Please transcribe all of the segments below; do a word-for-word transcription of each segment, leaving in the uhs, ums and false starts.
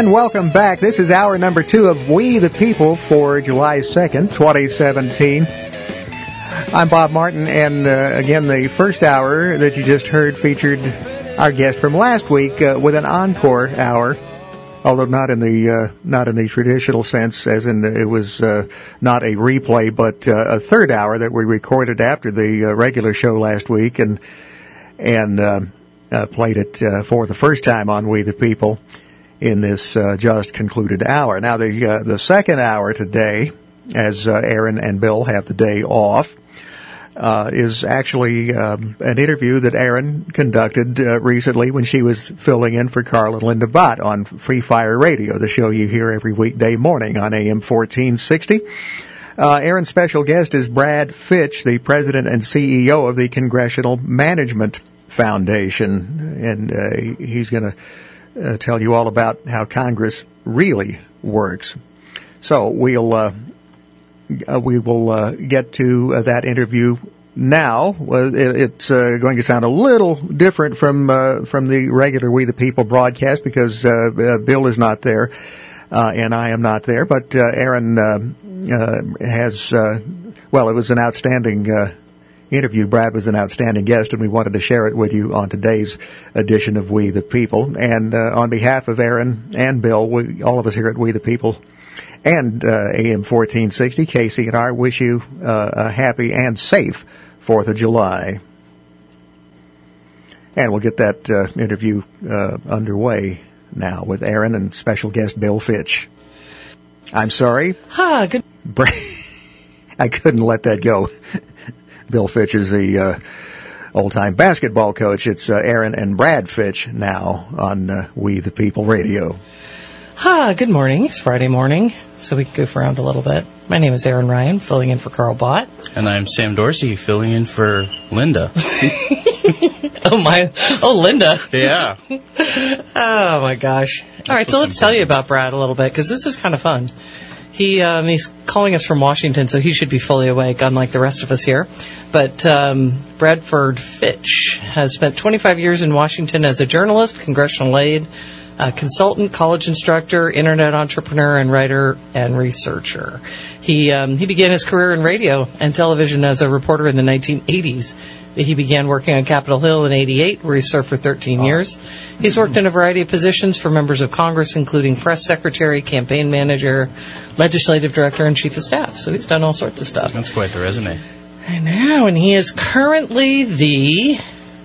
And welcome back. This is hour number two of We the People for July second, twenty seventeen. I'm Bob Martin, and uh, again, the first hour that you just heard featured our guest from last week uh, with an encore hour, although not in the uh, not in the traditional sense, as in it was uh, not a replay, but uh, a third hour that we recorded after the uh, regular show last week, and and uh, uh, played it uh, for the first time on We the People in this uh, just concluded hour. Now, the uh, the second hour today, as uh, Aaron and Bill have the day off, uh, is actually um, an interview that Aaron conducted uh, recently when she was filling in for Carl and Linda Bott on Free Fire Radio, the show you hear every weekday morning on A M fourteen sixty. Uh, Aaron's special guest is Brad Fitch, the president and C E O of the Congressional Management Foundation, and uh, he's going to Uh, tell you all about how Congress really works. So we'll uh, uh, we will uh, get to uh, that interview now. Uh, it, it's uh, going to sound a little different from uh, from the regular We the People broadcast because uh, uh, Bill is not there uh, and I am not there. But uh, Aaron uh, uh, has uh, well, it was an outstanding Uh, interview. Brad was an outstanding guest, and we wanted to share it with you on today's edition of We the People. And uh, on behalf of Aaron and Bill, we, all of us here at We the People and uh, A M fourteen sixty, Casey and I wish you uh, a happy and safe fourth of July. And we'll get that uh, interview uh, underway now with Aaron and special guest Bill Fitch. I'm sorry. Hi, good. I couldn't let that go. Bill Fitch is the uh, old-time basketball coach. It's uh, Aaron and Brad Fitch now on uh, We the People Radio. Hi, good morning. It's Friday morning, so we can goof around a little bit. My name is Aaron Ryan, filling in for Carl Bott. And I'm Sam Dorsey, filling in for Linda. oh, my. Oh, Linda. Yeah. Oh, my gosh. All right, so let's tell you about Brad a little bit, because this is kind of fun. He um, he's calling us from Washington, so he should be fully awake, unlike the rest of us here. But um, Bradford Fitch has spent twenty-five years in Washington as a journalist, congressional aide, uh, consultant, college instructor, internet entrepreneur, and writer and researcher. He um, he began his career in radio and television as a reporter in the nineteen eighties. He began working on Capitol Hill in eighty-eight, where he served for thirteen years. He's worked in a variety of positions for members of Congress, including press secretary, campaign manager, legislative director, and chief of staff. So he's done all sorts of stuff. That's quite the resume. I know, and he is currently the...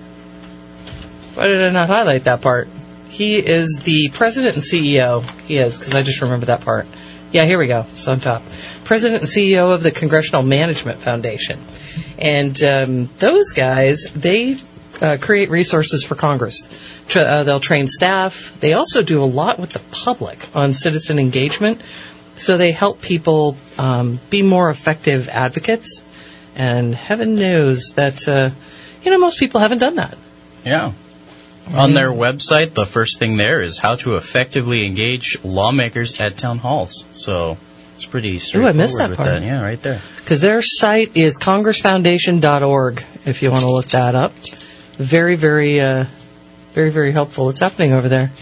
Why did I not highlight that part? He is the president and C E O. He is, because I just remembered that part. Yeah, here we go. It's on top. President and C E O of the Congressional Management Foundation. And um, those guys, they uh, create resources for Congress. Tra- uh, they'll train staff. They also do a lot with the public on citizen engagement. So they help people um, be more effective advocates. And heaven knows that, uh, you know, most people haven't done that. Yeah. On their website, the first thing there is how to effectively engage lawmakers at town halls. So it's pretty straightforward. Ooh, I missed that with part. That. Yeah, right there. Because their site is congress foundation dot org, if you want to look that up. Very, very, uh, very, very helpful. What's happening over there?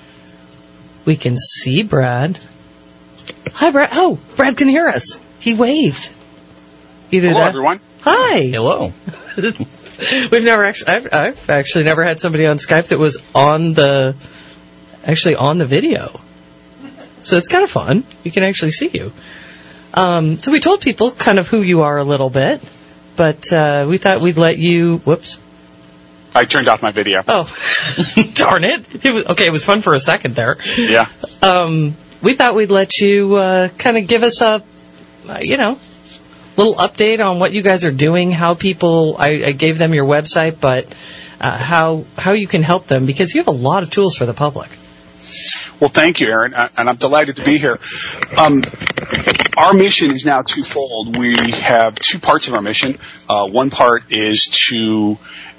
We can see Brad. Hi, Brad. Oh, Brad can hear us. He waved. Either Hello, that- everyone. Hi. Hello. We've never actually, I've, I've actually never had somebody on Skype that was on the, actually on the video. So it's kind of fun. You can actually see you. Um, so we told people kind of who you are a little bit, but uh, we thought we'd let you, whoops. I turned off my video. Oh, darn it. it was, okay, it was fun for a second there. Yeah. Um, we thought we'd let you uh, kind of give us a, uh, you know, little update on what you guys are doing, how people, I, I gave them your website, but uh, how how you can help them, because you have a lot of tools for the public. Well, thank you, Aaron, and I'm delighted to be here. Um, our mission is now twofold. We have two parts of our mission. Uh, one part is to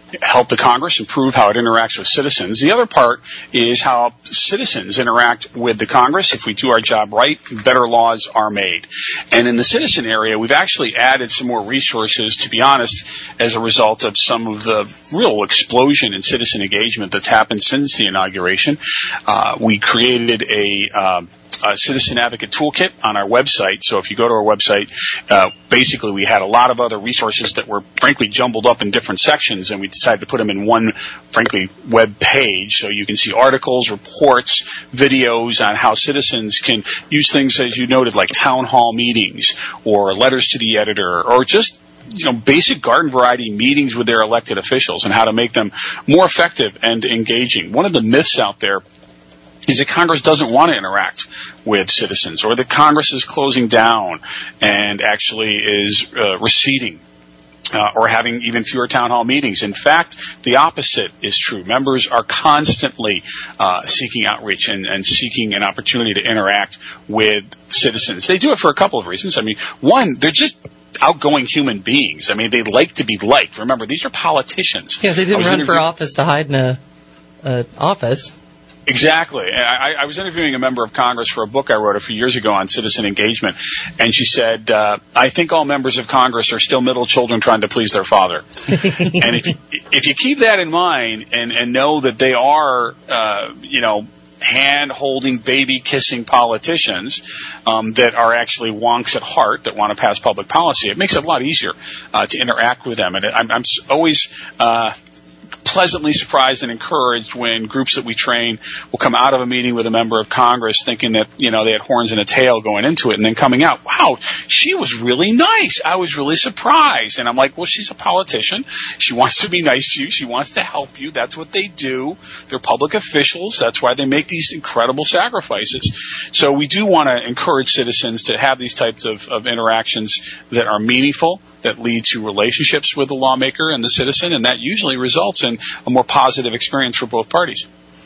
help the Congress improve how it interacts with citizens. The other part is how citizens interact with the Congress. If we do our job right, better laws are made. And in the citizen area, we've actually added some more resources, to be honest, as a result of some of the real explosion in citizen engagement that's happened since the inauguration. Uh, we created a uh, Uh, Citizen Advocate Toolkit on our website. So if you go to our website, uh, basically we had a lot of other resources that were frankly jumbled up in different sections, and we decided to put them in one, frankly, web page. So you can see articles, reports, videos on how citizens can use things, as you noted, like town hall meetings or letters to the editor, or just you know, basic garden variety meetings with their elected officials and how to make them more effective and engaging. One of the myths out there is that Congress doesn't want to interact with citizens, or that Congress is closing down and actually is uh, receding, uh, or having even fewer town hall meetings. In fact, the opposite is true. Members are constantly uh, seeking outreach and, and seeking an opportunity to interact with citizens. They do it for a couple of reasons. I mean, one, they're just outgoing human beings. I mean, they like to be liked. Remember, these are politicians. Yeah, they didn't run for office to hide in a, a office. Exactly. I, I was interviewing a member of Congress for a book I wrote a few years ago on citizen engagement, and she said, uh, I think all members of Congress are still middle children trying to please their father. And if you, if you keep that in mind and, and know that they are, uh, you know, hand-holding, baby-kissing politicians um, that are actually wonks at heart that want to pass public policy, it makes it a lot easier uh, to interact with them. And I'm, I'm always uh, pleasantly surprised and encouraged when groups that we train will come out of a meeting with a member of Congress thinking that, you know, they had horns and a tail going into it, and then coming out, wow, she was really nice. I was really surprised. And I'm like, well, she's a politician. She wants to be nice to you. She wants to help you. That's what they do. They're public officials. That's why they make these incredible sacrifices. So we do want to encourage citizens to have these types of, of interactions that are meaningful, that lead to relationships with the lawmaker and the citizen, and that usually results in a more positive experience for both parties.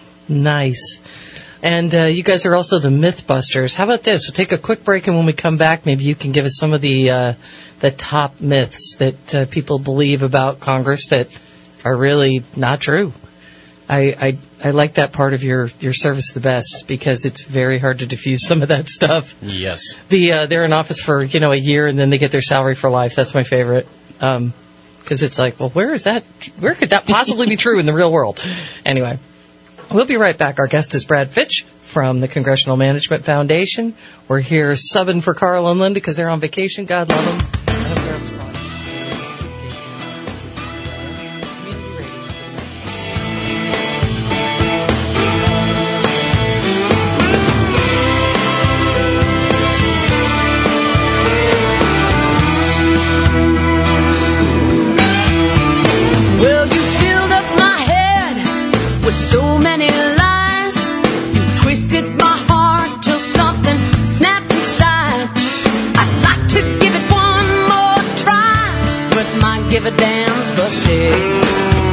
Nice. And uh, you guys are also the Mythbusters. How about this? We'll take a quick break, and when we come back, maybe you can give us some of the uh, the top myths that uh, people believe about Congress that are really not true. I, I I like that part of your, your service the best, because it's very hard to diffuse some of that stuff. Yes. The uh, they're in office for, you know, a year, and then they get their salary for life. That's my favorite. Um, because it's like, well, where is that? Where could that possibly be true in the real world? Anyway, we'll be right back. Our guest is Brad Fitch from the Congressional Management Foundation. We're here subbing for Carl and Linda because they're on vacation. God love them. I hope they're having fun. So many lies, you twisted my heart till something snapped inside. I'd like to give it one more try, but my give a damn's busted.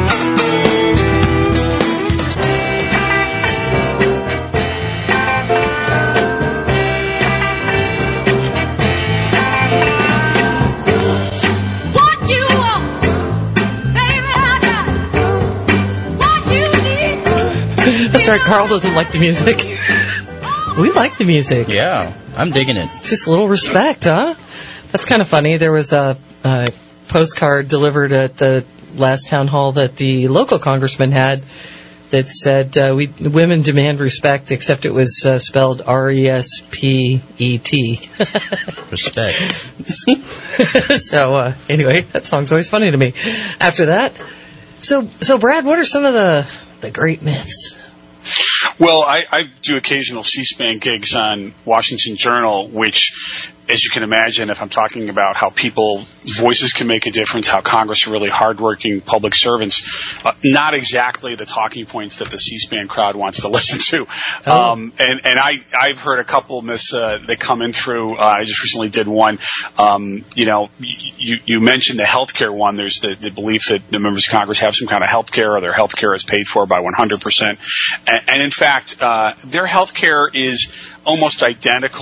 That's right, Carl doesn't like the music. We like the music. Yeah, I'm digging it. Just a little respect, huh? That's kind of funny. There was a, a postcard delivered at the last town hall that the local congressman had that said, uh, "We women demand respect," except it was uh, spelled R E S P E T. Respect. So, uh, anyway, that song's always funny to me. After that, so, so Brad, what are some of the, the great myths? Well, I, I do occasional C-SPAN gigs on Washington Journal, which, as you can imagine, if I'm talking about how people, voices can make a difference, how Congress are really hardworking public servants, uh, not exactly the talking points that the C-SPAN crowd wants to listen to. Oh. Um, and, and I, I've heard a couple myths uh, that come in through. Uh, I just recently did one. Um, you know, you, you mentioned the health care one. There's the, the belief that the members of Congress have some kind of health care, or their health care is paid for by one hundred percent. And, and in fact, uh, their health care is almost identical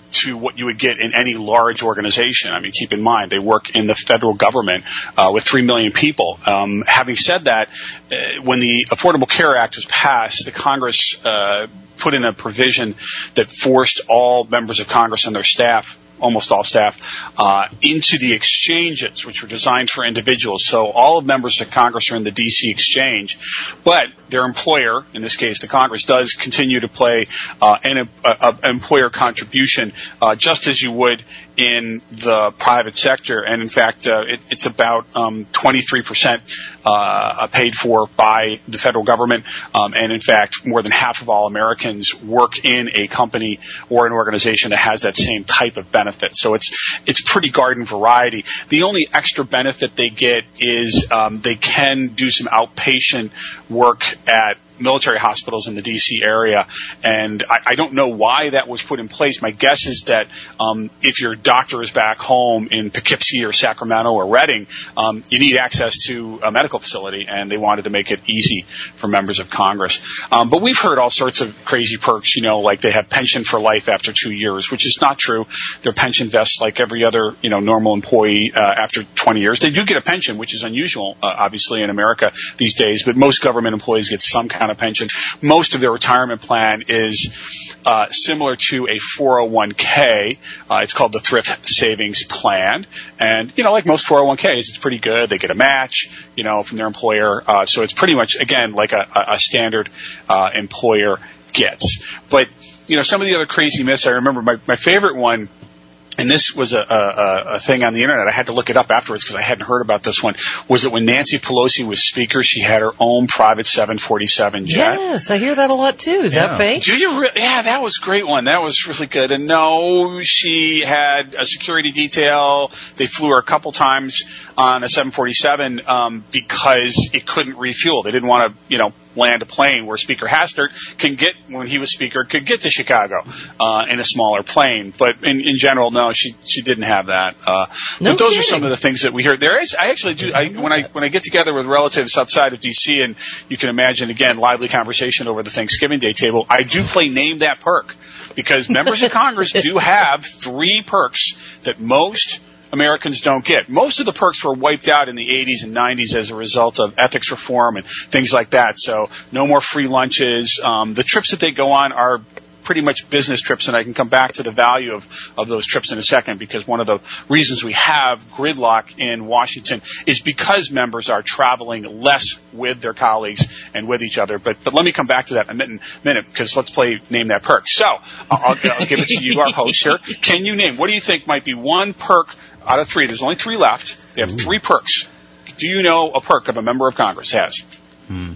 to what you would get in any large organization. I mean, keep in mind, they work in the federal government uh, with three million people. Um, having said that, uh, when the Affordable Care Act was passed, the Congress uh, put in a provision that forced all members of Congress and their staff, almost all staff, uh, into the exchanges, which were designed for individuals. So all of members of Congress are in the D C exchange, but their employer, in this case the Congress, does continue to play uh, an a, a employer contribution uh, just as you would in the private sector. And in fact, uh, it, it's about um, twenty-three percent uh, paid for by the federal government. Um, and in fact, more than half of all Americans work in a company or an organization that has that same type of benefit. So it's it's pretty garden variety. The only extra benefit they get is um, they can do some outpatient work at military hospitals in the D C area, and I, I don't know why that was put in place. My guess is that um, if your doctor is back home in Poughkeepsie or Sacramento or Redding, um, you need access to a medical facility, and they wanted to make it easy for members of Congress. Um, but we've heard all sorts of crazy perks, you know, like they have pension for life after two years, which is not true. Their pension vests like every other, you know, normal employee uh, after twenty years. They do get a pension, which is unusual, uh, obviously, in America these days, but most government employees get some kind of pension. Most of their retirement plan is uh, similar to a four oh one k. Uh, it's called the Thrift Savings Plan. And, you know, like most four oh one k's, it's pretty good. They get a match, you know, from their employer. Uh, so it's pretty much, again, like a, a standard uh, employer gets. But, you know, some of the other crazy myths, I remember my, my favorite one, and this was a, a, a thing on the internet, I had to look it up afterwards because I hadn't heard about this one, was that when Nancy Pelosi was Speaker, she had her own private seven forty-seven jet. Yes, I hear that a lot too. Is Yeah. that fake? Do you re- yeah, that was a great one. That was really good. And no, she had a security detail. They flew her a couple times on a seven forty-seven um, because it couldn't refuel. They didn't want to, you know, land a plane where Speaker Hastert can get, when he was Speaker, could get to Chicago uh, in a smaller plane. But in, in general, no, she she didn't have that. Uh, No but those kidding. are some of the things that we hear. There is, I actually do, I, when I when I get together with relatives outside of D C, and you can imagine, again, lively conversation over the Thanksgiving Day table, I do play Name That Perk, because members of Congress do have three perks that most Americans don't get. Most of the perks were wiped out in the eighties and nineties as a result of ethics reform and things like that. So no more free lunches. Um, the trips that they go on are pretty much business trips, and I can come back to the value of, of those trips in a second, because one of the reasons we have gridlock in Washington is because members are traveling less with their colleagues and with each other. But but let me come back to that in a minute, minute because let's play Name That Perk. So I'll, I'll give it to you, our host here. Can you name, what do you think might be one perk out of three? There's only three left. They have three perks. Do you know a perk of a member of Congress has? Hmm.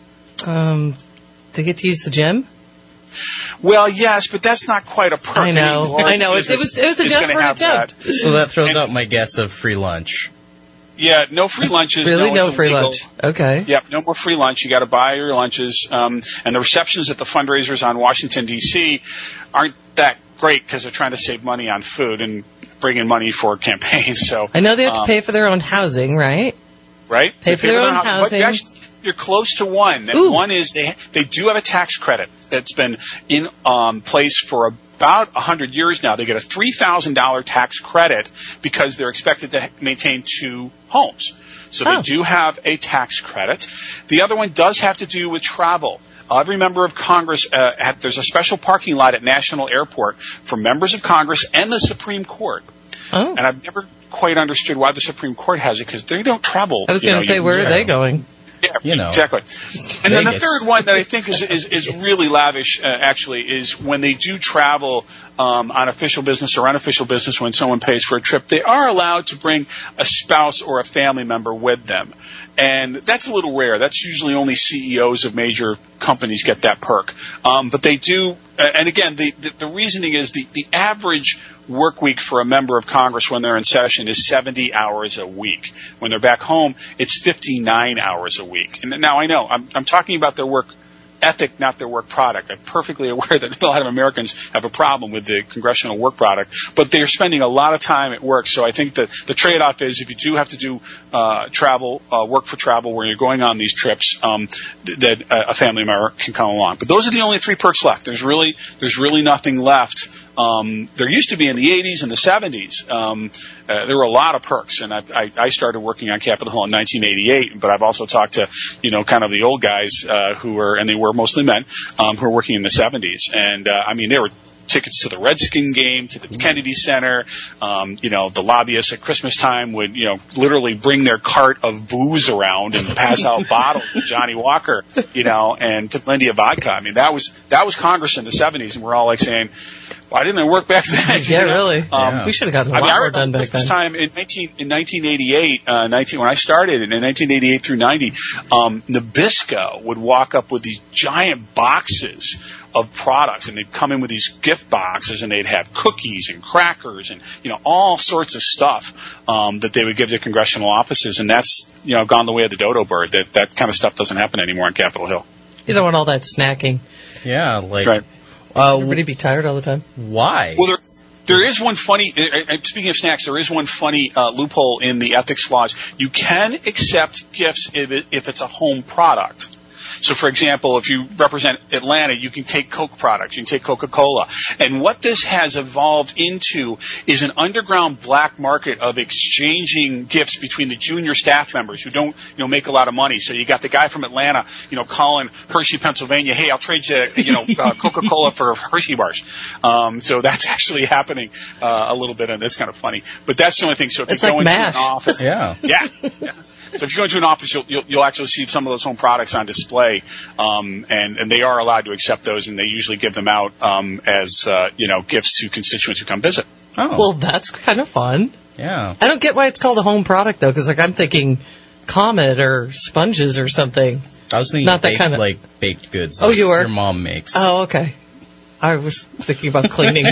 Um, they get to use the gym. Well, yes, but that's not quite a perk. I know. I know. It, it was. It was a is gonna desperate have attempt. that. So that throws And- out my guess of free lunch. Yeah, no free lunches. Really, no it's free illegal. lunch. Okay. Yep, no more free lunch. You got to buy your lunches. Um, and the receptions at the fundraisers on Washington, D C aren't that great because they're trying to save money on food and bring in money for campaigns. So I know they have to um, pay for their own housing, right? right? Pay They for their own housing. But housing. you actually- You're close to one. And Ooh. one is they they do have a tax credit that's been in um, place for about one hundred years now. They get a three thousand dollars tax credit because they're expected to maintain two homes. So Oh. they do have a tax credit. The other one does have to do with travel. Every member of Congress, uh, at, there's a special parking lot at National Airport for members of Congress and the Supreme Court. Oh. And I've never quite understood why the Supreme Court has it, because they don't travel. I was you going know, to say, you- where are yeah. they going? Yeah, You know. exactly. And then the Vegas. third one that I think is is, is really lavish, uh, actually, is when they do travel um, on official business or unofficial business. When someone pays for a trip, they are allowed to bring a spouse or a family member with them. And that's a little rare. That's usually only C E Os of major companies get that perk. Um, but they do, uh, and again, the, the, the reasoning is the, the average work week for a member of Congress when they're in session is seventy hours a week. When they're back home, it's fifty-nine hours a week. And now I know, I'm, I'm talking about their work ethic, not their work product. I'm perfectly aware that a lot of Americans have a problem with the congressional work product, but they're spending a lot of time at work. So I think that the trade-off is if you do have to do uh, travel, uh, work for travel where you're going on these trips, um, th- that a family member can come along. But those are the only three perks left. There's really, there's really nothing left. Um, there used to be in the eighties and the seventies. Um, uh, there were a lot of perks, and I, I, I started working on Capitol Hill in nineteen eighty-eight. But I've also talked to, you know, kind of the old guys uh, who were, and they were mostly men, um, who were working in the seventies. And uh, I mean, there were tickets to the Redskin game, to the Kennedy Center. Um, you know, the lobbyists at Christmas time would, you know, literally bring their cart of booze around and pass out bottles of Johnny Walker, you know, and plenty of vodka. I mean, that was that was Congress in the seventies, and we're all like saying, why didn't it work back then? Yeah, you know? really. Um, yeah. We should have gotten a I lot mean, I more done remember back then. This time in nineteen in nineteen eighty-eight, uh, nineteen when I started in nineteen eighty-eight through ninety, um, Nabisco would walk up with these giant boxes of products, and they'd come in with these gift boxes, and they'd have cookies and crackers and, you know, all sorts of stuff um, that they would give to congressional offices, and that's, you know, gone the way of the dodo bird. That that kind of stuff doesn't happen anymore on Capitol Hill. You don't want all that snacking. Yeah, like That's right. Uh, Everybody be tired all the time. Why? Well, there, there is one funny, uh, uh, speaking of snacks, there is one funny uh, loophole in the ethics laws. You can accept gifts if, it, if it's a home product. So, for example, if you represent Atlanta, you can take Coke products, you can take Coca-Cola. And what this has evolved into is an underground black market of exchanging gifts between the junior staff members who don't, you know, make a lot of money. So you got the guy from Atlanta, you know, calling Hershey, Pennsylvania, hey, I'll trade you, you know, uh, Coca-Cola for Hershey bars. Um, so that's actually happening uh, a little bit, and that's kind of funny. But that's the only thing. So if it's you go like into MASH. an office, yeah, yeah. yeah. So if you go into an office, you'll, you'll, you'll actually see some of those home products on display, um, and, and they are allowed to accept those, and they usually give them out um, as uh, you know, gifts to constituents who come visit. Oh, Well, that's kind of fun. yeah. I don't get why it's called a home product, though, because like, I'm thinking Comet or sponges or something. I was thinking Not that baked, kinda- like baked goods. Oh, like you were? Your mom makes. Oh, okay. I was thinking about cleaning.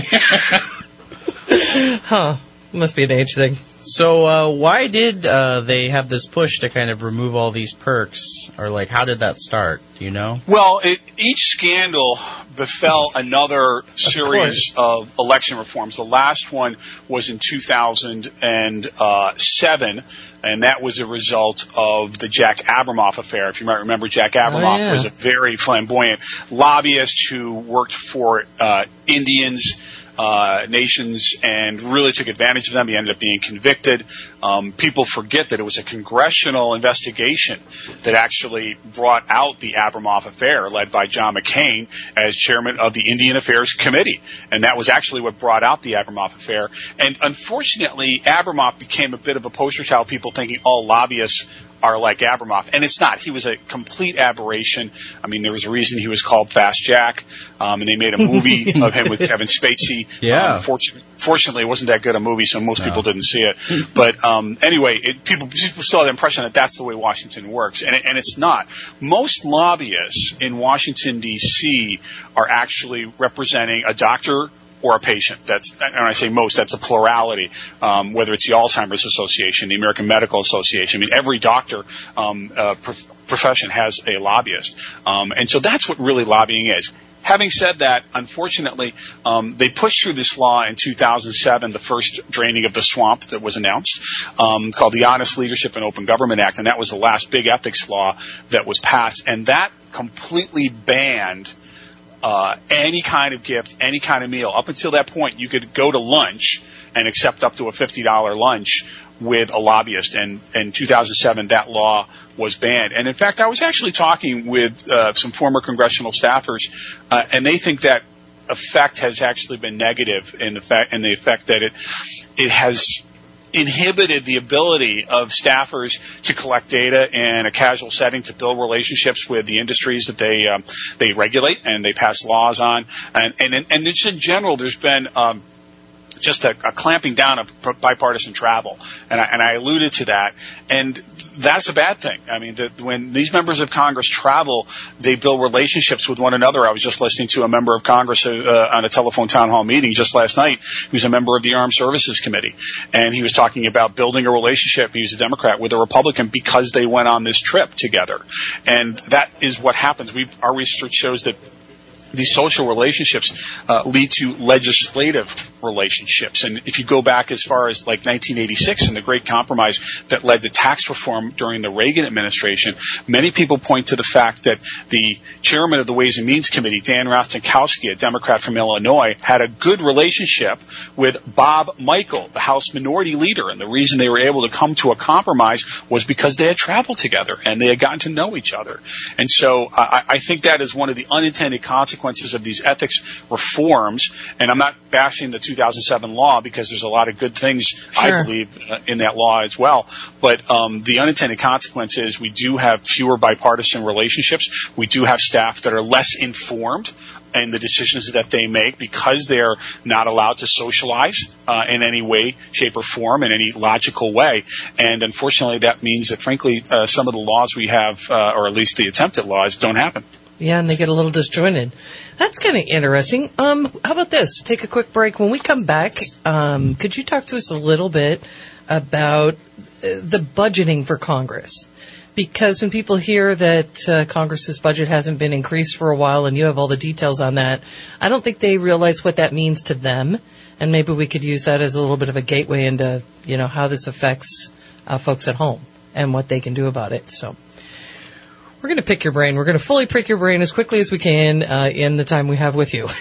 Huh. Must be an age thing. So, uh, why did uh, they have this push to kind of remove all these perks? Or, like, how did that start? Do you know? Well, it, each scandal befell another series of, of election reforms. The last one was in two thousand seven, and that was a result of the Jack Abramoff affair. If you might remember, Jack Abramoff Oh, yeah. was a very flamboyant lobbyist who worked for uh, Indians, Uh, nations, and really took advantage of them. He ended up being convicted. Um, people forget that it was a congressional investigation that actually brought out the Abramoff affair, led by John McCain as chairman of the Indian Affairs Committee. And that was actually what brought out the Abramoff affair. And unfortunately, Abramoff became a bit of a poster child, people thinking all lobbyists are like Abramoff. And it's not. He was a complete aberration. I mean, there was a reason he was called Fast Jack, um, and they made a movie of him with Kevin Spacey. Yeah. Um, fortunately, fortunately, it wasn't that good a movie, so most No. people didn't see it. But um, anyway, it, people, people still have the impression that that's the way Washington works, and, it, and it's not. Most lobbyists in Washington, D C are actually representing a doctor or a patient. That's, and I say most, that's a plurality, um, whether it's the Alzheimer's Association, the American Medical Association. I mean, every doctor um, uh, prof- profession has a lobbyist. Um, and so that's what really lobbying is. Having said that, unfortunately, um, they pushed through this law in two thousand seven, the first draining of the swamp that was announced, um, called the Honest Leadership and Open Government Act, and that was the last big ethics law that was passed, and that completely banned Uh, any kind of gift, any kind of meal. Up until that point, you could go to lunch and accept up to a fifty dollars lunch with a lobbyist. And in two thousand seven, that law was banned. And in fact, I was actually talking with uh, some former congressional staffers, uh, and they think that effect has actually been negative in the fact, in the effect that it it has inhibited the ability of staffers to collect data in a casual setting, to build relationships with the industries that they um, they regulate and they pass laws on, and and and just in general, there's been um, just a, a clamping down of bipartisan travel, and I, and I alluded to that. And that's a bad thing. I mean, the, when these members of Congress travel, they build relationships with one another. I was just listening to a member of Congress uh, on a telephone town hall meeting just last night, who's a member of the Armed Services Committee, and he was talking about building a relationship, he's a Democrat, with a Republican because they went on this trip together. And that is what happens. We've, our research shows that these social relationships uh, lead to legislative relationships. And if you go back as far as like nineteen eighty-six and the Great Compromise that led to tax reform during the Reagan administration, many people point to the fact that the chairman of the Ways and Means Committee, Dan Rostenkowski, a Democrat from Illinois, had a good relationship with Bob Michel, the House Minority Leader. And the reason they were able to come to a compromise was because they had traveled together and they had gotten to know each other. And so I, I think that is one of the unintended consequences of these ethics reforms, and I'm not bashing the two thousand seven law because there's a lot of good things, sure. I believe, uh, in that law as well. But um, the unintended consequence is we do have fewer bipartisan relationships. We do have staff that are less informed in the decisions that they make because they're not allowed to socialize uh, in any way, shape, or form, in any logical way. And unfortunately, that means that, frankly, uh, some of the laws we have, uh, or at least the attempted laws, don't happen. Yeah, and they get a little disjointed. That's kind of interesting. Um, how about this? Take a quick break. When we come back, um, could you talk to us a little bit about the budgeting for Congress? Because when people hear that uh, Congress's budget hasn't been increased for a while and you have all the details on that, I don't think they realize what that means to them. And maybe we could use that as a little bit of a gateway into, you know, how this affects uh, folks at home and what they can do about it. So we're going to pick your brain. We're going to fully pick your brain as quickly as we can uh, in the time we have with you.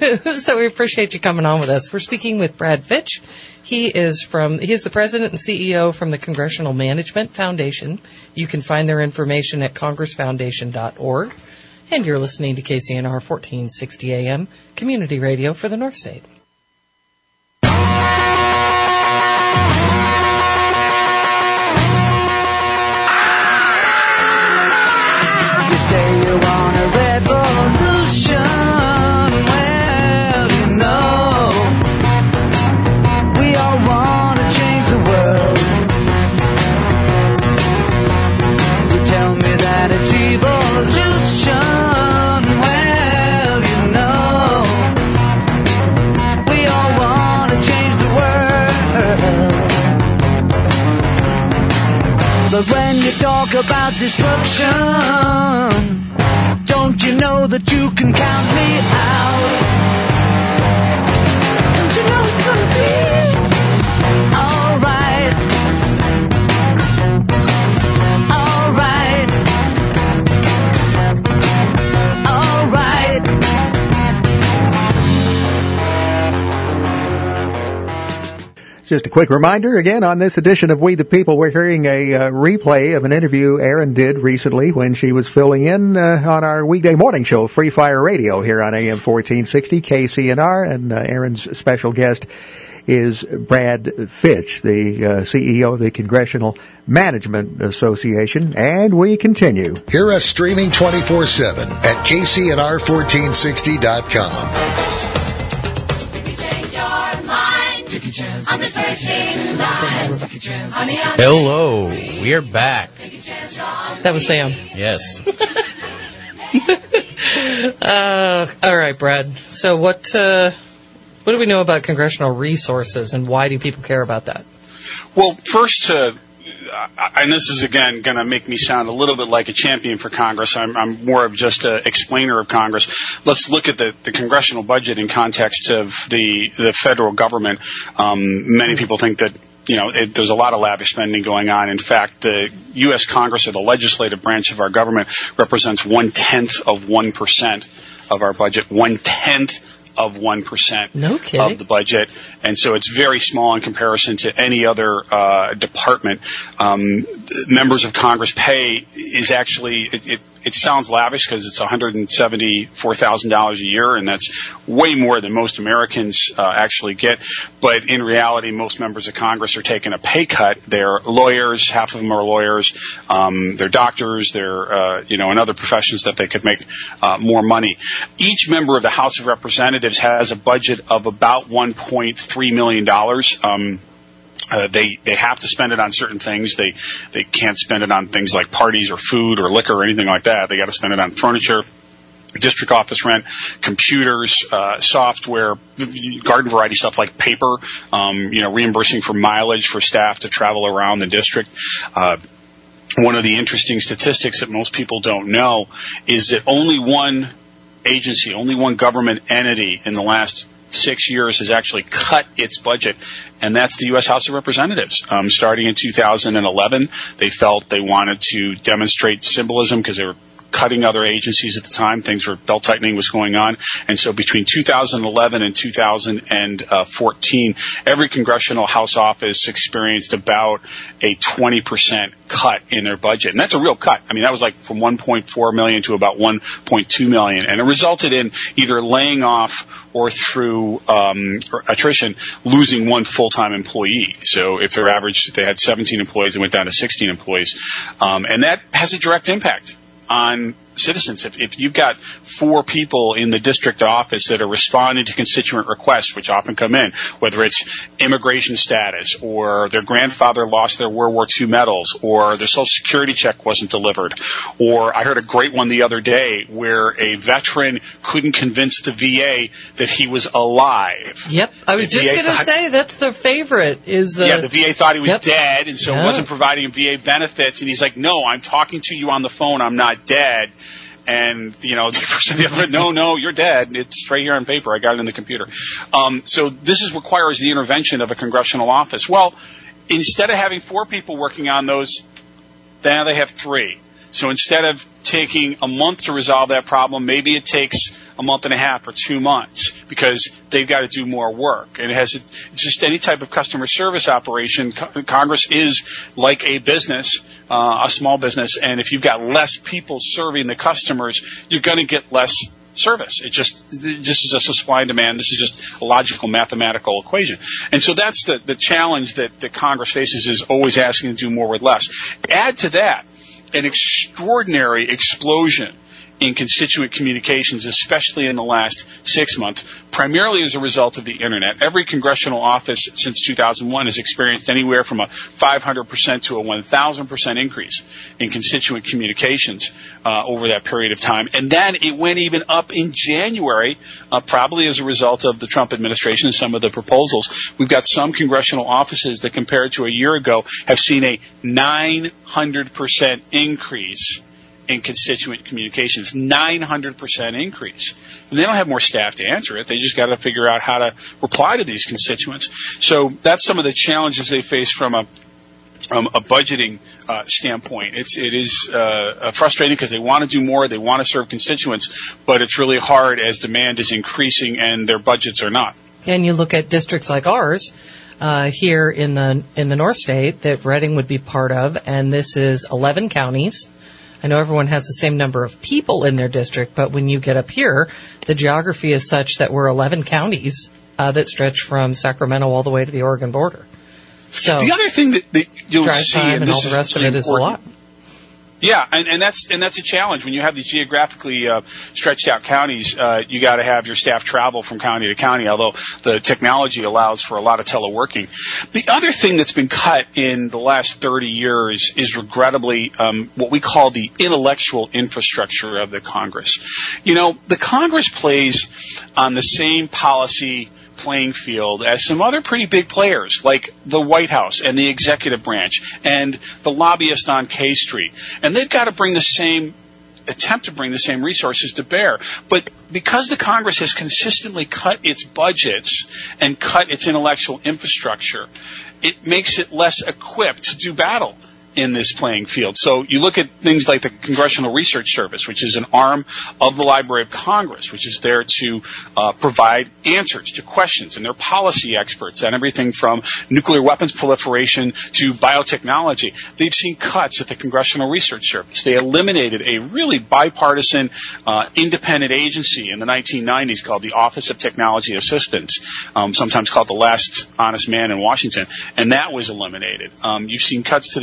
So we appreciate you coming on with us. We're speaking with Brad Fitch. He is from, he is the president and C E O from the Congressional Management Foundation. You can find their information at congress foundation dot org. And you're listening to K C N R fourteen sixty A M, community radio for the North State. Say you want a revolution, well, you know, we all want to change the world. You tell me that it's evolution, well, you know, we all want to change the world. But when you talk about destruction, don't you know that you can count me out? Don't you know it's gonna be alright? Alright. Alright. Just a quick reminder, again, on this edition of We the People, we're hearing a uh, replay of an interview Erin did recently when she was filling in uh, on our weekday morning show, Free Fire Radio, here on A M fourteen sixty K C N R, and uh, Erin's special guest is Brad Fitch, the uh, C E O of the Congressional Management Association, and we continue. Hear us streaming twenty-four seven at K C N R fourteen sixty dot com. Hello, we are back. That was Sam. Yes. uh, all right, Brad. So what uh, what do we know about congressional resources, and why do people care about that? Well, first, uh, and this is, again, going to make me sound a little bit like a champion for Congress. I'm, I'm more of just an explainer of Congress. Let's look at the, the congressional budget in context of the, the federal government. Um, many people think that, you know, it, there's a lot of lavish spending going on. In fact, the U S Congress, or the legislative branch of our government, represents one-tenth of one percent of our budget. One-tenth of one percent no kidding. Of the budget. And so it's very small in comparison to any other uh, department. Um, members of Congress pay is actually, it, it, it sounds lavish because it's one hundred seventy-four thousand dollars a year, and that's way more than most Americans uh, actually get. But in reality, most members of Congress are taking a pay cut. They're lawyers, half of them are lawyers. Um, they're doctors. They're, uh, you know, in other professions that they could make uh, more money. Each member of the House of Representatives has a budget of about one point three million dollars. Um, Uh, they they have to spend it on certain things. They they can't spend it on things like parties or food or liquor or anything like that. They got to spend it on furniture, district office rent, computers, uh, software, garden variety stuff like paper, um, you know, reimbursing for mileage for staff to travel around the district. Uh, one of the interesting statistics that most people don't know is that only one agency, only one government entity in the last six years has actually cut its budget, and that's the U S House of Representatives. Um, starting in two thousand eleven, they felt they wanted to demonstrate symbolism because they were cutting other agencies at the time. Things were, belt tightening was going on. And so between two thousand eleven and two thousand fourteen, every congressional House office experienced about a twenty percent cut in their budget. And that's a real cut. I mean, that was like from one point four million to about one point two million. And it resulted in either laying off or through um, attrition, losing one full-time employee. So if their average, if they had seventeen employees, it went down to sixteen employees. Um, and that has a direct impact on citizens. If, if you've got four people in the district office that are responding to constituent requests, which often come in, whether it's immigration status or their grandfather lost their World War Two medals or their Social Security check wasn't delivered, or I heard a great one the other day where a veteran couldn't convince the V A that he was alive. Yep. I was the just going to say that's their favorite. Is uh, Yeah, the V A thought he was yep. dead, and so yeah. it wasn't providing him V A benefits, and he's like, no, I'm talking to you on the phone, I'm not dead. And, you know, the person, the other, no, no, you're dead. It's right here on paper. I got it in the computer. Um, so this is, requires the intervention of a congressional office. Well, instead of having four people working on those, now they have three. So instead of taking a month to resolve that problem, maybe it takes a month and a half or two months because they've got to do more work. And it has, it's just any type of customer service operation. Co- Congress is like a business, uh, a small business, and if you've got less people serving the customers, you're going to get less service. It just, it just is just a supply and demand. This is just a logical mathematical equation. And so that's the, the challenge that, that Congress faces, is always asking to do more with less. Add to that an extraordinary explosion in constituent communications, especially in the last six months, primarily as a result of the Internet. Every congressional office since two thousand one has experienced anywhere from a five hundred percent to a one thousand percent increase in constituent communications uh, over that period of time. And then it went even up in January, uh, probably as a result of the Trump administration and some of the proposals. We've got some congressional offices that, compared to a year ago, have seen a nine hundred percent increase in constituent communications, nine hundred percent increase. And they don't have more staff to answer it. They just got to figure out how to reply to these constituents. So that's some of the challenges they face from a um, a budgeting uh, standpoint. It's it is uh, frustrating because they want to do more, they want to serve constituents, but it's really hard as demand is increasing and their budgets are not. And you look at districts like ours uh, here in the in the North State that Reading would be part of, and this is eleven counties. I know everyone has the same number of people in their district, but when you get up here, the geography is such that we're eleven counties uh, that stretch from Sacramento all the way to the Oregon border. So the other thing that, that you'll drive see, time and, and this all the is rest of really it is a lot. Yeah, and, and that's and that's a challenge when you have these geographically uh, stretched out counties. Uh, you got to have your staff travel from county to county, although the technology allows for a lot of teleworking. The other thing that's been cut in the last thirty years is regrettably um, what we call the intellectual infrastructure of the Congress. You know, the Congress plays on the same policy playing field as some other pretty big players like the White House and the executive branch and the lobbyist on K Street. And they've got to bring the same, attempt to bring the same resources to bear. But because the Congress has consistently cut its budgets and cut its intellectual infrastructure, it makes it less equipped to do battle in this playing field. So you look at things like the Congressional Research Service, which is an arm of the Library of Congress, which is there to uh, provide answers to questions, and they're policy experts on everything from nuclear weapons proliferation to biotechnology. They've seen cuts at the Congressional Research Service. They eliminated a really bipartisan uh, independent agency in the nineteen nineties called the Office of Technology Assistance, um, sometimes called the last honest man in Washington, and that was eliminated. Um, you've seen cuts to the General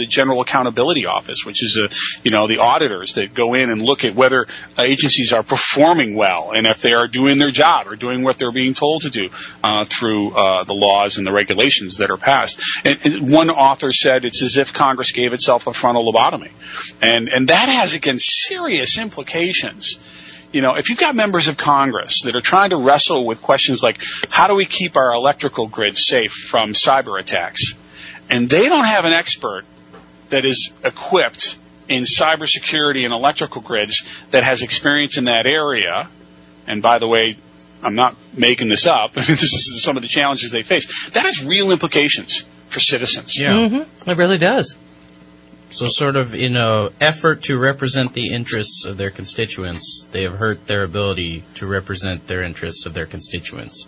Accountability Office, which is a, you know, the auditors that go in and look at whether agencies are performing well and if they are doing their job or doing what they're being told to do uh, through uh, the laws and the regulations that are passed. And, and one author said it's as if Congress gave itself a frontal lobotomy. And, and that has, again, serious implications. You know, if you've got members of Congress that are trying to wrestle with questions like, how do we keep our electrical grid safe from cyber attacks? And they don't have an expert that is equipped in cybersecurity and electrical grids that has experience in that area. And by the way, I'm not making this up. This is some of the challenges they face. That has real implications for citizens. Yeah, mm-hmm. It really does. So sort of in an effort to represent the interests of their constituents, they have hurt their ability to represent their interests of their constituents.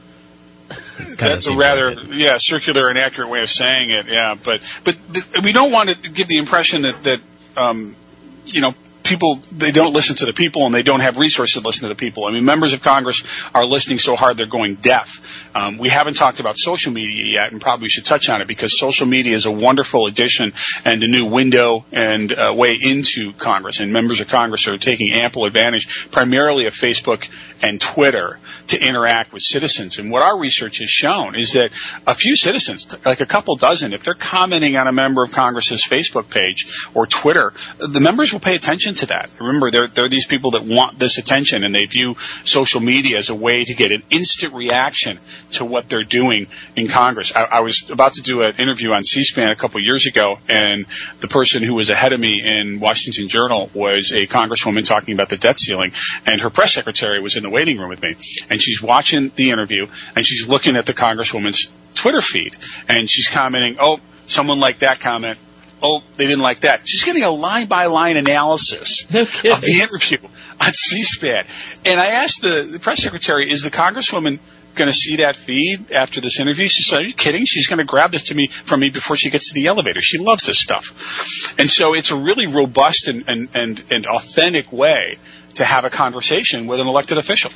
That's a rather, like yeah, circular and accurate way of saying it, yeah. But but th- we don't want to give the impression that, that um, you know, people, they don't listen to the people and they don't have resources to listen to the people. I mean, members of Congress are listening so hard they're going deaf. Um, we haven't talked about social media yet, and probably should touch on it because social media is a wonderful addition and a new window and uh, way into Congress. And members of Congress are taking ample advantage, primarily of Facebook and Twitter, to interact with citizens. And what our research has shown is that a few citizens, like a couple dozen, if they're commenting on a member of Congress's Facebook page or Twitter, the members will pay attention to that. Remember, they're, they're these people that want this attention, and they view social media as a way to get an instant reaction to what they're doing in Congress. I, I was about to do an interview on C-SPAN a couple years ago, and the person who was ahead of me in Washington Journal was a congresswoman talking about the debt ceiling, and her press secretary was in the waiting room with me, and she's watching the interview, and she's looking at the congresswoman's Twitter feed, and she's commenting, oh, someone liked that comment. Oh, they didn't like that. She's getting a line-by-line analysis no of the interview on C-SPAN. And I asked the, the press secretary, is the congresswoman going to see that feed after this interview? She said, are you kidding? She's going to grab this to me from me before she gets to the elevator. She loves this stuff. And so it's a really robust and, and, and, and authentic way to have a conversation with an elected official.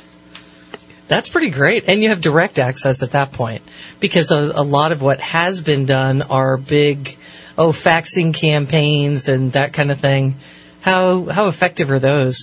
That's pretty great. And you have direct access at that point, because a, a lot of what has been done are big, oh, faxing campaigns and that kind of thing. How how effective are those?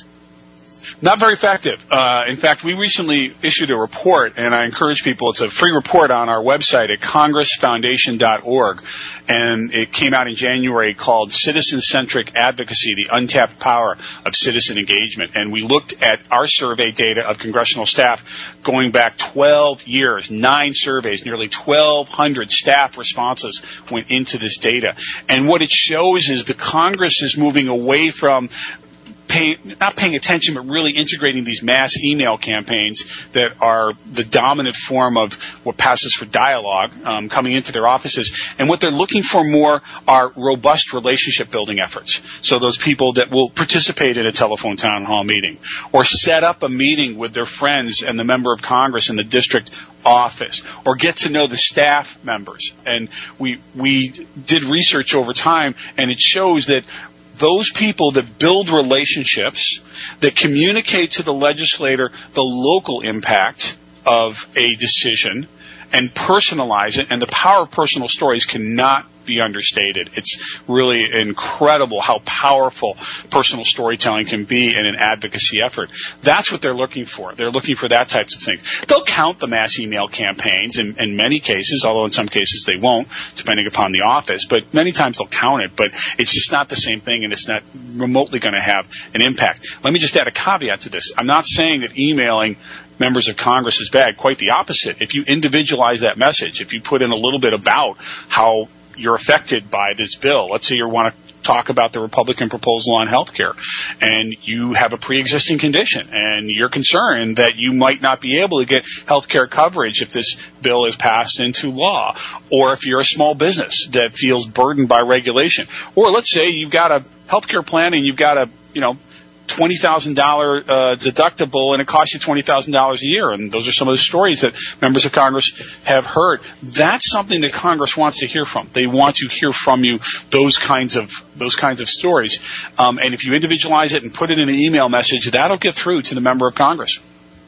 Not very effective. Uh, in fact, we recently issued a report, and I encourage people, it's a free report on our website at congress foundation dot org, and it came out in January called Citizen-Centric Advocacy, the Untapped Power of Citizen Engagement. And we looked at our survey data of congressional staff going back twelve years, nine surveys, nearly twelve hundred staff responses went into this data. And what it shows is the Congress is moving away from Pay, not paying attention, but really integrating these mass email campaigns that are the dominant form of what passes for dialogue um, coming into their offices. And what they're looking for more are robust relationship building efforts. So those people that will participate in a telephone town hall meeting or set up a meeting with their friends and the member of Congress in the district office, or get to know the staff members. And we we did research over time, and it shows that those people that build relationships, that communicate to the legislator the local impact of a decision and personalize it, and the power of personal stories cannot be understated. It's really incredible how powerful personal storytelling can be in an advocacy effort. That's what they're looking for. They're looking for that types of things. They'll count the mass email campaigns in, in many cases, although in some cases they won't, depending upon the office. But many times they'll count it, but it's just not the same thing, and it's not remotely going to have an impact. Let me just add a caveat to this. I'm not saying that emailing members of Congress is bad. Quite the opposite. If you individualize that message, if you put in a little bit about how you're affected by this bill. Let's say you want to talk about the Republican proposal on health care, and you have a pre-existing condition, and you're concerned that you might not be able to get health care coverage if this bill is passed into law, or if you're a small business that feels burdened by regulation, or let's say you've got a health care plan and you've got a, you know, twenty thousand dollars uh, deductible, and it costs you twenty thousand dollars a year. And those are some of the stories that members of Congress have heard. That's something that Congress wants to hear from. They want to hear from you those kinds of those kinds of stories. Um, and if you individualize it and put it in an email message, that'll get through to the member of Congress.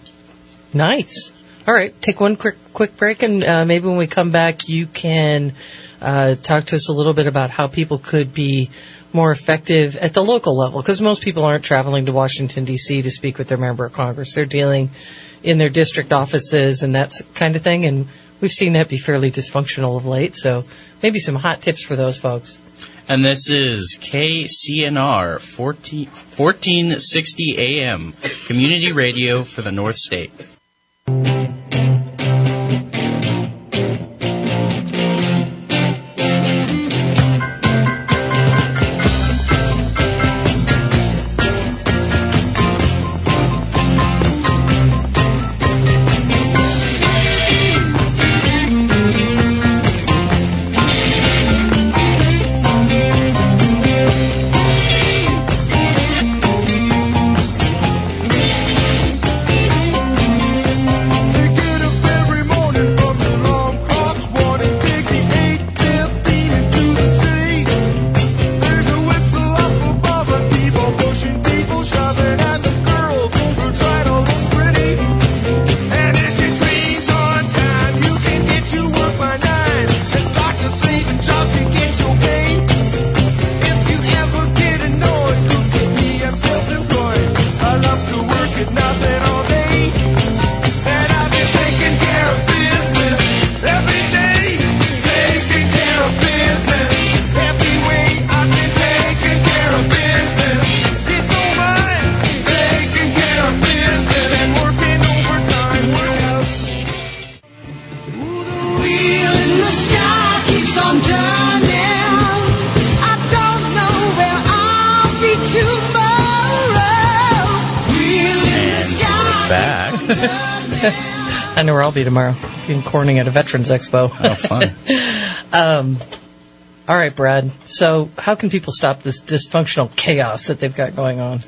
Nice. All right, take one quick quick break, and uh, maybe when we come back, you can uh, talk to us a little bit about how people could be more effective at the local level, because most people aren't traveling to Washington, D C to speak with their member of Congress. They're dealing in their district offices and that kind of thing, and we've seen that be fairly dysfunctional of late, so maybe some hot tips for those folks. And this is K C N R fourteen sixty A M, community radio for the North State. I know where I'll be tomorrow, being corning at a Veterans Expo. Oh, fun. um, all right, Brad. So how can people stop this dysfunctional chaos that they've got going on?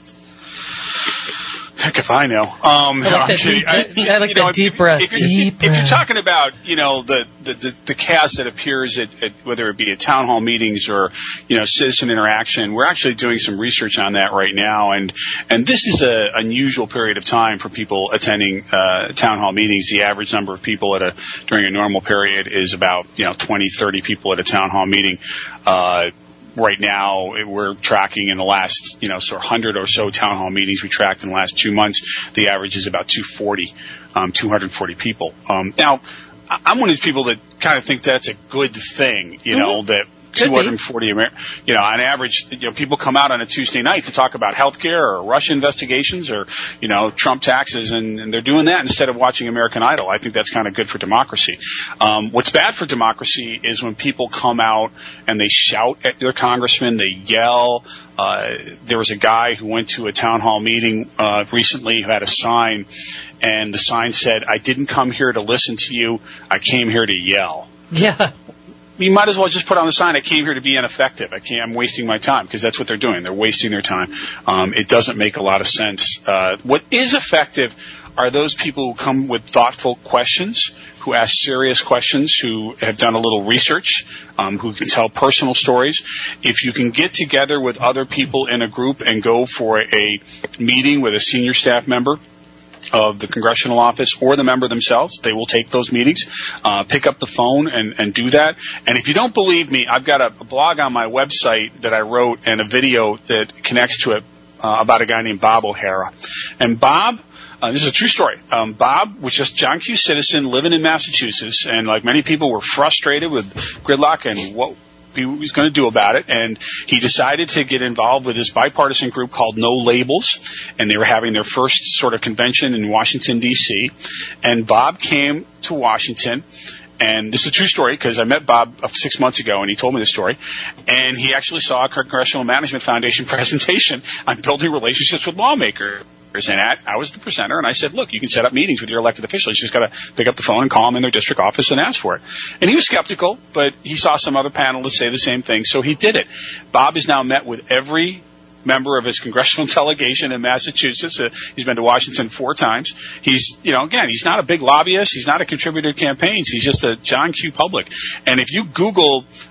Heck if I know. Um, I like that actually, deep, I, I like that know, deep if, breath. If, if, deep if, breath. if you're talking about, you know, the, the, the, the chaos that appears at, at whether it be at town hall meetings or, you know, citizen interaction, we're actually doing some research on that right now. And, and this is a unusual period of time for people attending, uh, town hall meetings. The average number of people at a, during a normal period is about, you know, twenty, thirty people at a town hall meeting. Uh, Right now, we're tracking in the last, you know, sort of one hundred or so town hall meetings we tracked in the last two months. The average is about two forty, um, two hundred forty people. Um, now, I'm one of these people that kind of think that's a good thing, you mm-hmm. know, that Could two hundred forty, you know, on average, you know, people come out on a Tuesday night to talk about healthcare or Russia investigations or, you know, Trump taxes, and, and they're doing that instead of watching American Idol. I think that's kind of good for democracy. Um, what's bad for democracy is when people come out and they shout at their congressman, they yell. Uh, there was a guy who went to a town hall meeting uh, recently who had a sign, and the sign said, "I didn't come here to listen to you. I came here to yell." Yeah. You might as well just put on the sign, "I came here to be ineffective. I can't, I'm wasting my time," because that's what they're doing. They're wasting their time. Um, it doesn't make a lot of sense. Uh, what is effective are those people who come with thoughtful questions, who ask serious questions, who have done a little research, um, who can tell personal stories. If you can get together with other people in a group and go for a meeting with a senior staff member of the congressional office or the member themselves, they will take those meetings, uh, pick up the phone and, and do that. And if you don't believe me, I've got a, a blog on my website that I wrote and a video that connects to it uh, about a guy named Bob O'Hara. And Bob, uh, this is a true story. Um, Bob was just John Q. Citizen living in Massachusetts, and like many people were frustrated with gridlock and what he was going to do about it, and he decided to get involved with this bipartisan group called No Labels, and they were having their first sort of convention in Washington, D C, and Bob came to Washington, and this is a true story because I met Bob six months ago, and he told me this story, and he actually saw a Congressional Management Foundation presentation on building relationships with lawmakers. And at, I was the presenter, and I said, "Look, you can set up meetings with your elected officials. You just got to pick up the phone and call them in their district office and ask for it." And he was skeptical, but he saw some other panelists say the same thing, so he did it. Bob has now met with every member of his congressional delegation in Massachusetts. Uh, he's been to Washington four times. He's, you know, again, he's not a big lobbyist. He's not a contributor to campaigns. He's just a John Q. public. And if you Google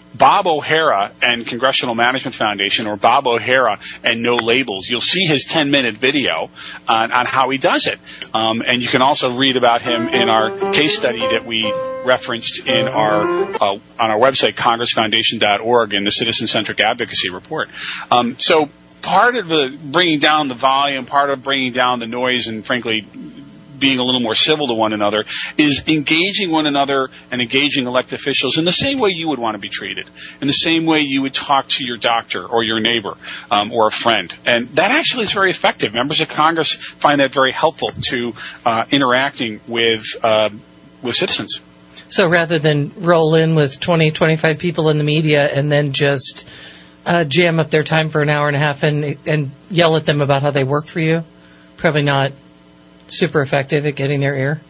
Bob O'Hara and Congressional Management Foundation, or Bob O'Hara and No Labels. You'll see his ten-minute video on, on how he does it. Um, and you can also read about him in our case study that we referenced in our uh, on our website, congress foundation dot org, in the Citizen-Centric Advocacy Report. Um, so part of the bringing down the volume, part of bringing down the noise, and frankly being a little more civil to one another, is engaging one another and engaging elected officials in the same way you would want to be treated, in the same way you would talk to your doctor or your neighbor um, or a friend. And that actually is very effective. Members of Congress find that very helpful to uh, interacting with uh, with citizens. So rather than roll in with twenty, twenty-five people in the media and then just uh, jam up their time for an hour and a half and, and yell at them about how they work for you, probably not super effective at getting their ear?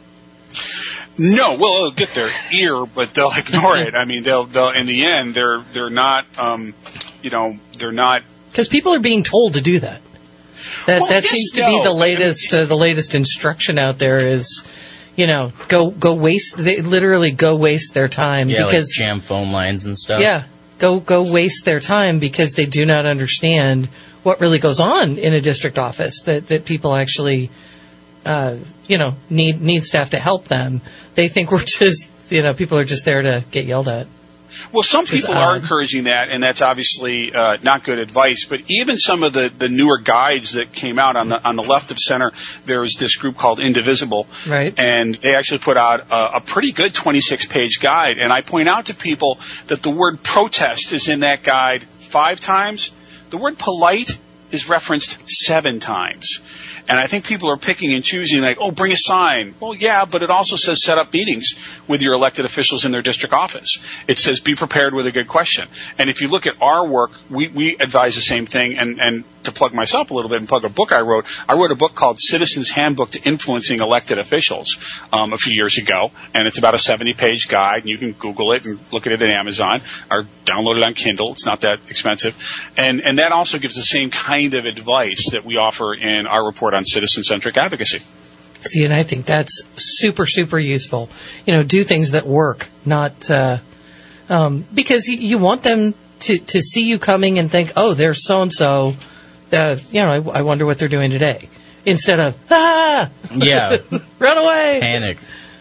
No, well, they'll get their ear, but they'll ignore it. I mean, they'll, they'll, in the end, they're, they're not, um, you know, they're not. Because people are being told to do that. That, well, that yes, seems to no. be the latest, uh, the latest instruction out there is, you know, go, go waste, they literally go waste their time. Yeah, because, like jam phone lines and stuff. Yeah, go, go waste their time because they do not understand what really goes on in a district office, that, that people actually, Uh, you know, need need staff to help them. They think we're just, you know, people are just there to get yelled at. Well, some people odd. are encouraging that, and that's obviously uh, not good advice. But even some of the, the newer guides that came out on the on the left of center, there's this group called Indivisible, right? And they actually put out a, a pretty good twenty-six page guide. And I point out to people that the word protest is in that guide five times. The word polite is referenced seven times. And I think people are picking and choosing, like, oh, bring a sign. Well, yeah, but it also says set up meetings with your elected officials in their district office. It says be prepared with a good question. And if you look at our work, we, we advise the same thing. And, and to plug myself a little bit and plug a book I wrote, I wrote a book called Citizens Handbook to Influencing Elected Officials um, a few years ago. And it's about a seventy page guide. And you can Google it and look at it at Amazon or download it on Kindle. It's not that expensive. And, and that also gives the same kind of advice that we offer in our report on citizen-centric advocacy. See, and I think that's super, super useful. You know, do things that work, not uh, um, because you, you want them to, to see you coming and think, oh, there's so-and-so, uh, you know, I, I wonder what they're doing today. Instead of, ah! Yeah. Run away! Panic.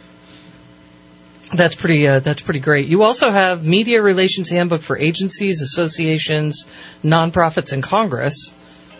That's pretty, uh, that's pretty great. You also have Media Relations Handbook for Agencies, Associations, Nonprofits, and Congress.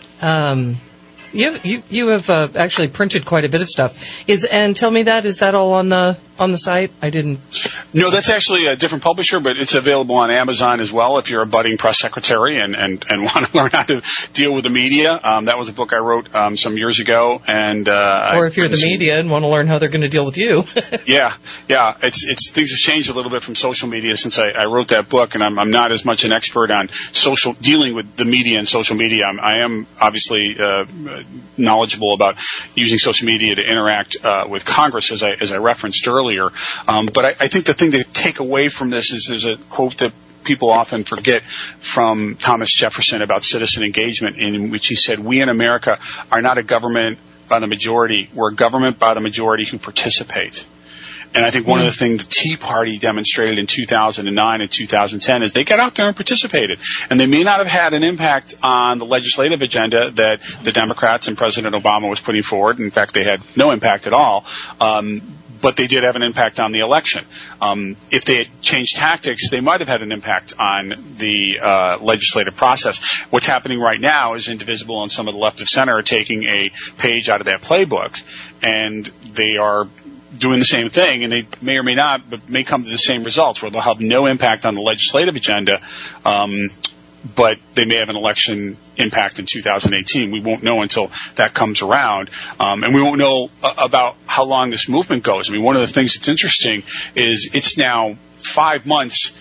Um You you you have uh, actually printed quite a bit of stuff. Is and tell me that is that all on the on the site? I didn't. No, that's actually a different publisher, but it's available on Amazon as well if you're a budding press secretary and, and, and want to learn how to deal with the media. Um, that was a book I wrote um, some years ago. and uh, Or if you're the media and want to learn how they're going to deal with you. yeah, yeah. It's it's things have changed a little bit from social media since I, I wrote that book, and I'm, I'm not as much an expert on social dealing with the media and social media. I'm, I am obviously uh, knowledgeable about using social media to interact uh, with Congress, as I as I referenced earlier. Um, but I, I think the thing to take away from this is there's a quote that people often forget from Thomas Jefferson about citizen engagement, in which he said, "We in America are not a government by the majority. We're a government by the majority who participate." And I think one of the things the Tea Party demonstrated in two thousand nine and two thousand ten is they got out there and participated. And they may not have had an impact on the legislative agenda that the Democrats and President Obama was putting forward. In fact, they had no impact at all. Um, but they did have an impact on the election. Um, if they had changed tactics, they might have had an impact on the uh, legislative process. What's happening right now is Indivisible and some of the left of center are taking a page out of that playbook, and they are doing the same thing, and they may or may not, but may come to the same results, where they'll have no impact on the legislative agenda, um, but they may have an election impact in two thousand eighteen. We won't know until that comes around, um, and we won't know uh, about how long this movement goes. I mean, one of the things that's interesting is it's now five months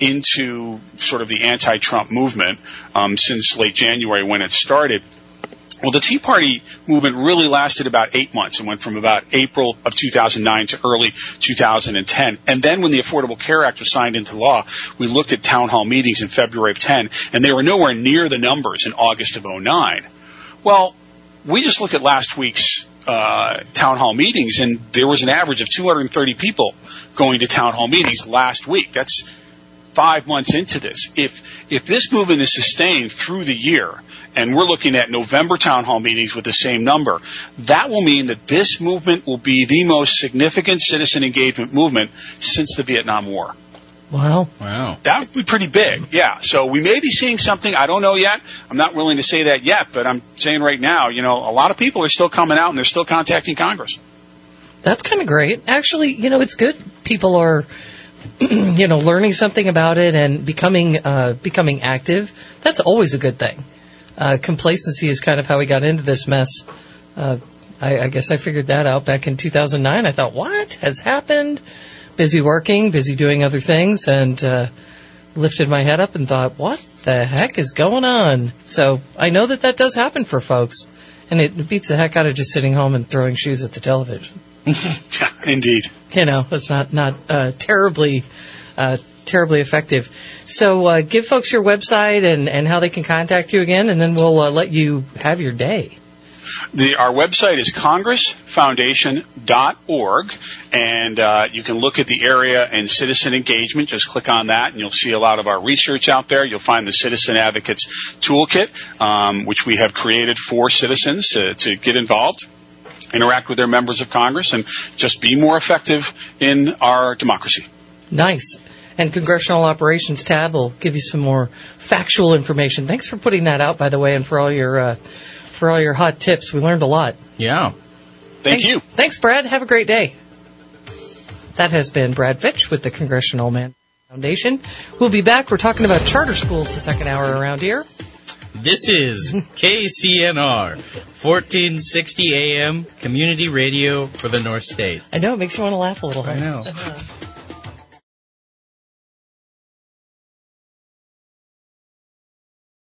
into sort of the anti-Trump movement um, since late January when it started. Well, the Tea Party movement really lasted about eight months and went from about April of two thousand nine to early two thousand ten. And then when the Affordable Care Act was signed into law, we looked at town hall meetings in February of ten, and they were nowhere near the numbers in August of oh nine. Well, we just looked at last week's uh, town hall meetings, and there was an average of two hundred thirty people going to town hall meetings last week. That's five months into this. If if this movement is sustained through the year, and we're looking at November town hall meetings with the same number, that will mean that this movement will be the most significant citizen engagement movement since the Vietnam War. Wow. Wow. That would be pretty big, yeah. So we may be seeing something. I don't know yet. I'm not willing to say that yet, but I'm saying right now, you know, a lot of people are still coming out and they're still contacting Congress. That's kind of great. Actually, you know, it's good. People are, you know, learning something about it and becoming uh, becoming active. That's always a good thing. Uh, complacency is kind of how we got into this mess. Uh, I, I guess I figured that out back in two thousand nine. I thought, what has happened? Busy working, busy doing other things, and uh, lifted my head up and thought, what the heck is going on? So I know that that does happen for folks, and it beats the heck out of just sitting home and throwing shoes at the television. Indeed. You know, that's not, not uh, terribly uh, terribly effective. So uh, give folks your website and, and how they can contact you again, and then we'll uh, let you have your day. The, our website is congress foundation dot org, and uh, you can look at the area and citizen engagement. Just click on that, and you'll see a lot of our research out there. You'll find the Citizen Advocates Toolkit, um, which we have created for citizens to, to get involved, interact with their members of Congress, and just be more effective in our democracy. Nice. And Congressional Operations tab will give you some more factual information. Thanks for putting that out, by the way, and for all your uh, for all your hot tips. We learned a lot. Yeah. Thank Thank, you. Thanks, Brad. Have a great day. That has been Brad Fitch with the Congressional Man Foundation. We'll be back. We're talking about charter schools the second hour around here. This is K C N R, fourteen sixty A M, community radio for the North State. I know, it makes you want to laugh a little. I huh? know.